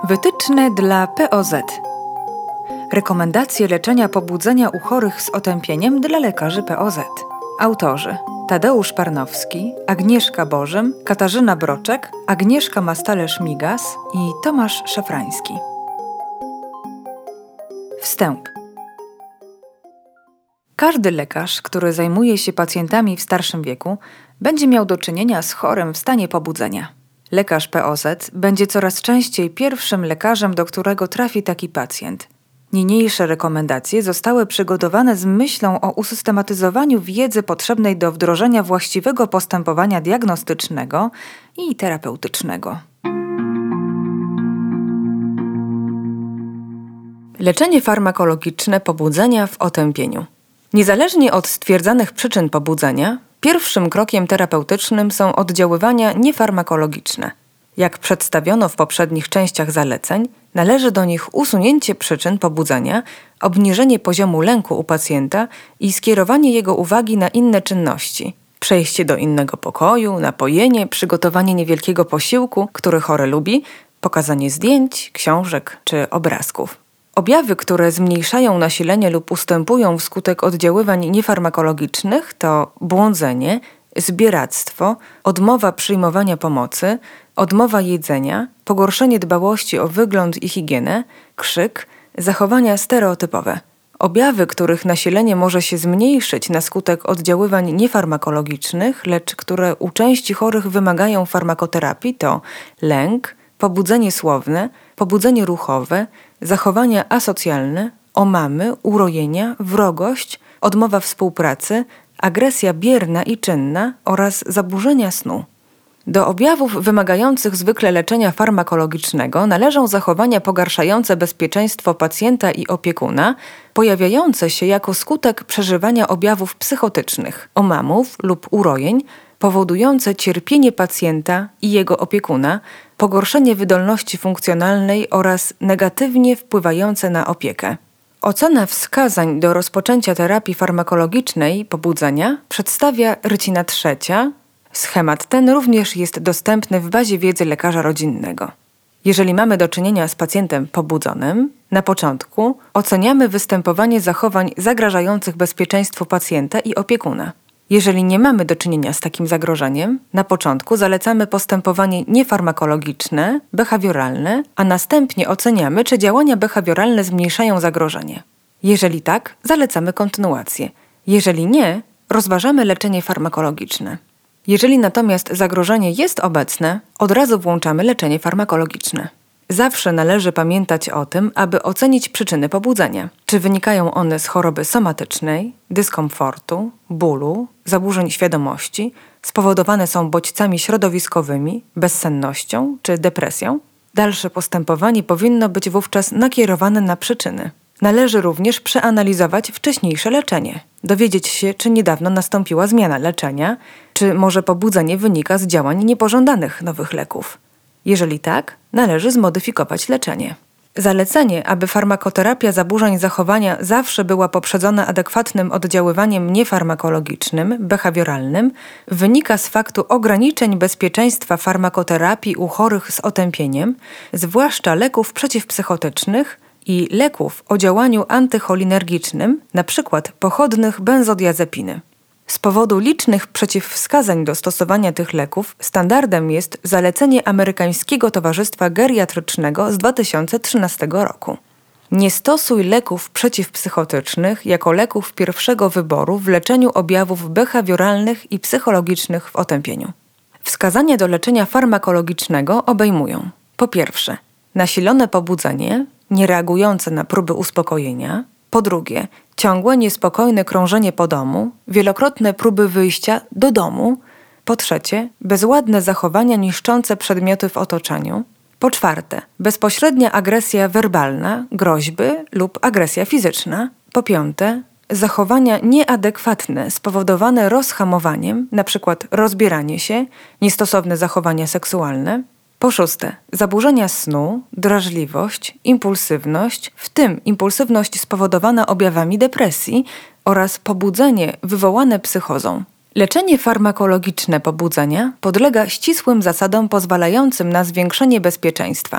Wytyczne dla POZ. Rekomendacje leczenia pobudzenia u chorych z otępieniem dla lekarzy POZ. Autorzy: Tadeusz Parnowski, Agnieszka Bożym, Katarzyna Broczek, Agnieszka Mastalerz-Migas i Tomasz Szafrański. Wstęp. Każdy lekarz, który zajmuje się pacjentami w starszym wieku, będzie miał do czynienia z chorym w stanie pobudzenia. Lekarz POZ będzie coraz częściej pierwszym lekarzem, do którego trafi taki pacjent. Niniejsze rekomendacje zostały przygotowane z myślą o usystematyzowaniu wiedzy potrzebnej do wdrożenia właściwego postępowania diagnostycznego i terapeutycznego. Leczenie farmakologiczne pobudzenia w otępieniu. Niezależnie od stwierdzanych przyczyn pobudzenia, pierwszym krokiem terapeutycznym są oddziaływania niefarmakologiczne. Jak przedstawiono w poprzednich częściach zaleceń, należy do nich usunięcie przyczyn pobudzenia, obniżenie poziomu lęku u pacjenta i skierowanie jego uwagi na inne czynności. Przejście do innego pokoju, napojenie, przygotowanie niewielkiego posiłku, który chory lubi, pokazanie zdjęć, książek czy obrazków. Objawy, które zmniejszają nasilenie lub ustępują wskutek oddziaływań niefarmakologicznych to błądzenie, zbieractwo, odmowa przyjmowania pomocy, odmowa jedzenia, pogorszenie dbałości o wygląd i higienę, krzyk, zachowania stereotypowe. Objawy, których nasilenie może się zmniejszyć na skutek oddziaływań niefarmakologicznych, lecz które u części chorych wymagają farmakoterapii to lęk, pobudzenie słowne, pobudzenie ruchowe, zachowania asocjalne, omamy, urojenia, wrogość, odmowa współpracy, agresja bierna i czynna oraz zaburzenia snu. Do objawów wymagających zwykle leczenia farmakologicznego należą zachowania pogarszające bezpieczeństwo pacjenta i opiekuna, pojawiające się jako skutek przeżywania objawów psychotycznych, omamów lub urojeń, powodujące cierpienie pacjenta i jego opiekuna, pogorszenie wydolności funkcjonalnej oraz negatywnie wpływające na opiekę. Ocena wskazań do rozpoczęcia terapii farmakologicznej pobudzenia przedstawia rycina trzecia. Schemat ten również jest dostępny w bazie wiedzy lekarza rodzinnego. Jeżeli mamy do czynienia z pacjentem pobudzonym, na początku oceniamy występowanie zachowań zagrażających bezpieczeństwu pacjenta i opiekuna. Jeżeli nie mamy do czynienia z takim zagrożeniem, na początku zalecamy postępowanie niefarmakologiczne, behawioralne, a następnie oceniamy, czy działania behawioralne zmniejszają zagrożenie. Jeżeli tak, zalecamy kontynuację. Jeżeli nie, rozważamy leczenie farmakologiczne. Jeżeli natomiast zagrożenie jest obecne, od razu włączamy leczenie farmakologiczne. Zawsze należy pamiętać o tym, aby ocenić przyczyny pobudzenia. Czy wynikają one z choroby somatycznej, dyskomfortu, bólu, zaburzeń świadomości, spowodowane są bodźcami środowiskowymi, bezsennością czy depresją? Dalsze postępowanie powinno być wówczas nakierowane na przyczyny. Należy również przeanalizować wcześniejsze leczenie, dowiedzieć się, czy niedawno nastąpiła zmiana leczenia, czy może pobudzenie wynika z działań niepożądanych nowych leków. Jeżeli tak, należy zmodyfikować leczenie. Zalecenie, aby farmakoterapia zaburzeń zachowania zawsze była poprzedzona adekwatnym oddziaływaniem niefarmakologicznym, behawioralnym, wynika z faktu ograniczeń bezpieczeństwa farmakoterapii u chorych z otępieniem, zwłaszcza leków przeciwpsychotycznych i leków o działaniu antycholinergicznym, np. pochodnych benzodiazepiny. Z powodu licznych przeciwwskazań do stosowania tych leków standardem jest zalecenie Amerykańskiego Towarzystwa Geriatrycznego z 2013 roku. Nie stosuj leków przeciwpsychotycznych jako leków pierwszego wyboru w leczeniu objawów behawioralnych i psychologicznych w otępieniu. Wskazania do leczenia farmakologicznego obejmują: po pierwsze, nasilone pobudzenie, niereagujące na próby uspokojenia. Po drugie, ciągłe, niespokojne krążenie po domu, wielokrotne próby wyjścia do domu. Po trzecie, bezładne zachowania niszczące przedmioty w otoczeniu. Po czwarte, bezpośrednia agresja werbalna, groźby lub agresja fizyczna. Po piąte, zachowania nieadekwatne spowodowane rozhamowaniem, np. rozbieranie się, niestosowne zachowania seksualne. Po szóste, zaburzenia snu, drażliwość, impulsywność, w tym impulsywność spowodowana objawami depresji oraz pobudzenie wywołane psychozą. Leczenie farmakologiczne pobudzenia podlega ścisłym zasadom pozwalającym na zwiększenie bezpieczeństwa.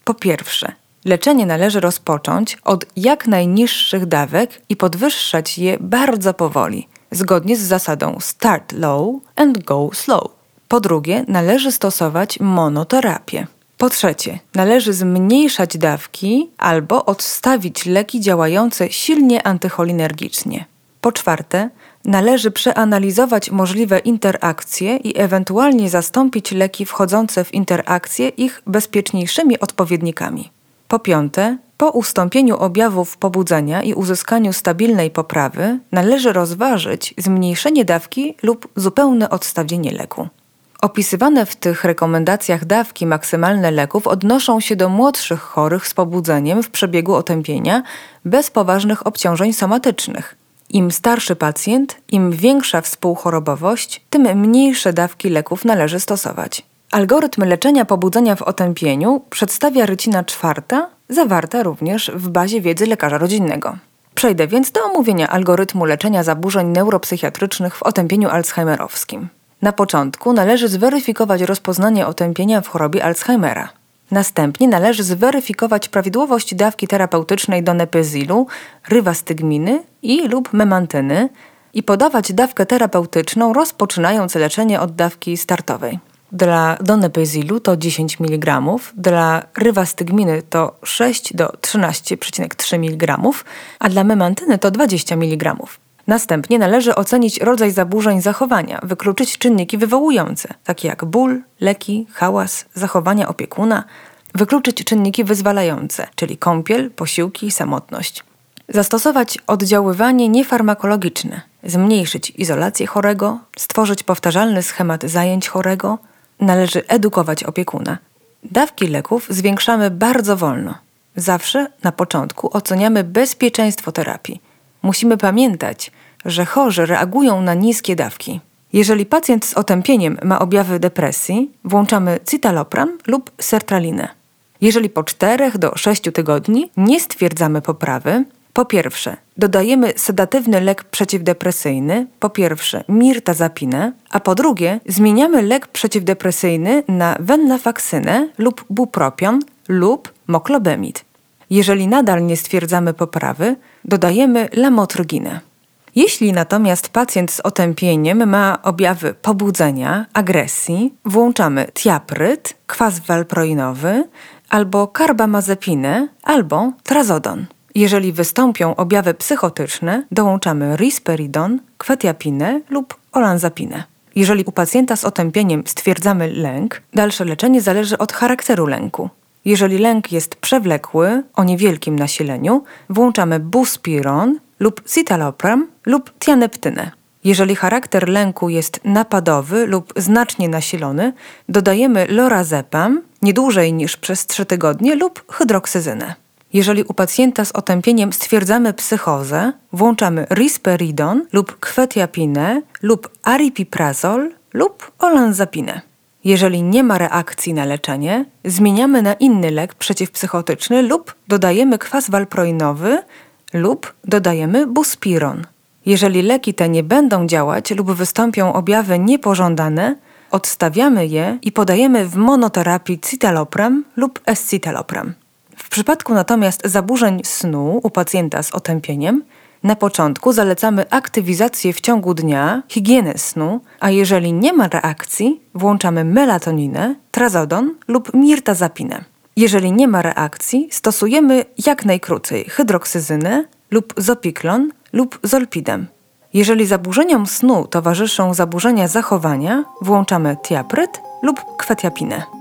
Po pierwsze, leczenie należy rozpocząć od jak najniższych dawek i podwyższać je bardzo powoli, zgodnie z zasadą start low and go slow. Po drugie, należy stosować monoterapię. Po trzecie, należy zmniejszać dawki albo odstawić leki działające silnie antycholinergicznie. Po czwarte, należy przeanalizować możliwe interakcje i ewentualnie zastąpić leki wchodzące w interakcje ich bezpieczniejszymi odpowiednikami. Po piąte, po ustąpieniu objawów pobudzenia i uzyskaniu stabilnej poprawy należy rozważyć zmniejszenie dawki lub zupełne odstawienie leku. Opisywane w tych rekomendacjach dawki maksymalne leków odnoszą się do młodszych chorych z pobudzeniem w przebiegu otępienia bez poważnych obciążeń somatycznych. Im starszy pacjent, im większa współchorobowość, tym mniejsze dawki leków należy stosować. Algorytm leczenia pobudzenia w otępieniu przedstawia rycina 4, zawarta również w bazie wiedzy lekarza rodzinnego. Przejdę więc do omówienia algorytmu leczenia zaburzeń neuropsychiatrycznych w otępieniu alzheimerowskim. Na początku należy zweryfikować rozpoznanie otępienia w chorobie Alzheimera. Następnie należy zweryfikować prawidłowość dawki terapeutycznej donepezilu, rivastigminy lub memantyny i podawać dawkę terapeutyczną, rozpoczynając leczenie od dawki startowej. Dla donepezilu to 10 mg, dla rivastigminy to 6 do 13,3 mg, a dla memantyny to 20 mg. Następnie należy ocenić rodzaj zaburzeń zachowania, wykluczyć czynniki wywołujące, takie jak ból, leki, hałas, zachowania opiekuna, wykluczyć czynniki wyzwalające, czyli kąpiel, posiłki, samotność. Zastosować oddziaływanie niefarmakologiczne, zmniejszyć izolację chorego, stworzyć powtarzalny schemat zajęć chorego, należy edukować opiekuna. Dawki leków zwiększamy bardzo wolno. Zawsze na początku oceniamy bezpieczeństwo terapii. Musimy pamiętać, że chorzy reagują na niskie dawki. Jeżeli pacjent z otępieniem ma objawy depresji, włączamy citalopram lub sertralinę. Jeżeli po 4 do 6 tygodni nie stwierdzamy poprawy, po pierwsze, dodajemy sedatywny lek przeciwdepresyjny, po pierwsze mirtazapinę, a po drugie zmieniamy lek przeciwdepresyjny na venlafaxynę lub bupropion lub moklobemid. Jeżeli nadal nie stwierdzamy poprawy, dodajemy lamotryginę. Jeśli natomiast pacjent z otępieniem ma objawy pobudzenia, agresji, włączamy tiapryd, kwas walproinowy, albo karbamazepinę, albo trazodon. Jeżeli wystąpią objawy psychotyczne, dołączamy risperidon, kwetiapinę lub olanzapinę. Jeżeli u pacjenta z otępieniem stwierdzamy lęk, dalsze leczenie zależy od charakteru lęku. Jeżeli lęk jest przewlekły, o niewielkim nasileniu, włączamy buspiron lub citalopram lub tianeptynę. Jeżeli charakter lęku jest napadowy lub znacznie nasilony, dodajemy lorazepam nie dłużej niż przez 3 tygodnie lub hydroksyzynę. Jeżeli u pacjenta z otępieniem stwierdzamy psychozę, włączamy risperidon lub kwetiapinę lub aripiprazol lub olanzapinę. Jeżeli nie ma reakcji na leczenie, zmieniamy na inny lek przeciwpsychotyczny lub dodajemy kwas walproinowy lub dodajemy buspiron. Jeżeli leki te nie będą działać lub wystąpią objawy niepożądane, odstawiamy je i podajemy w monoterapii citalopram lub escitalopram. W przypadku natomiast zaburzeń snu u pacjenta z otępieniem, na początku zalecamy aktywizację w ciągu dnia, higienę snu, a jeżeli nie ma reakcji, włączamy melatoninę, trazodon lub mirtazapinę. Jeżeli nie ma reakcji, stosujemy jak najkrócej hydroksyzynę lub zopiklon lub zolpidem. Jeżeli zaburzeniom snu towarzyszą zaburzenia zachowania, włączamy tiapryd lub kwetiapinę.